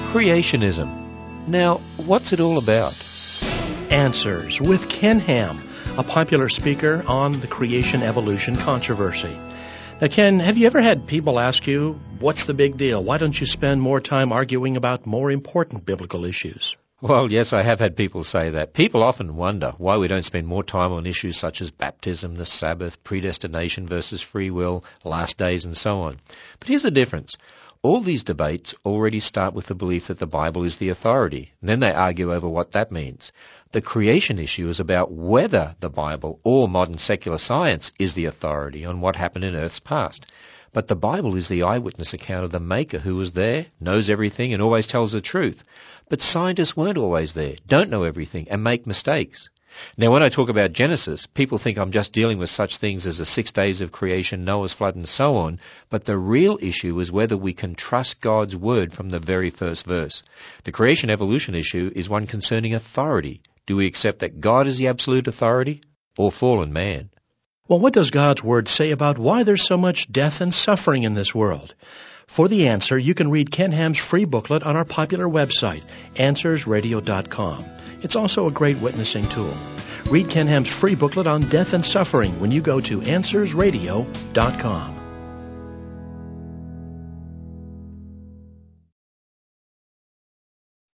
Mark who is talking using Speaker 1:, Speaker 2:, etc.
Speaker 1: Creationism. Now, what's it all about?
Speaker 2: Answers with Ken Ham, a popular speaker on the creation-evolution controversy. Now, Ken, have you ever had people ask you, what's the big deal? Why don't you spend more time arguing about more important biblical issues?
Speaker 1: Well, yes, I have had people say that. People often wonder why we don't spend more time on issues such as baptism, the Sabbath, predestination versus free will, last days, and so on. But here's the difference. All these debates already start with the belief that the Bible is the authority, and then they argue over what that means. The creation issue is about whether the Bible or modern secular science is the authority on what happened in Earth's past. But the Bible is the eyewitness account of the Maker who was there, knows everything, and always tells the truth. But scientists weren't always there, don't know everything, and make mistakes. Now, when I talk about Genesis, people think I'm just dealing with such things as the 6 days of creation, Noah's flood, and so on, but the real issue is whether we can trust God's word from the very first verse. The creation-evolution issue is one concerning authority. Do we accept that God is the absolute authority, or fallen man?
Speaker 2: Well, what does God's Word say about why there's so much death and suffering in this world? For the answer, you can read Ken Ham's free booklet on our popular website, AnswersRadio.com. It's also a great witnessing tool. Read Ken Ham's free booklet on death and suffering when you go to AnswersRadio.com.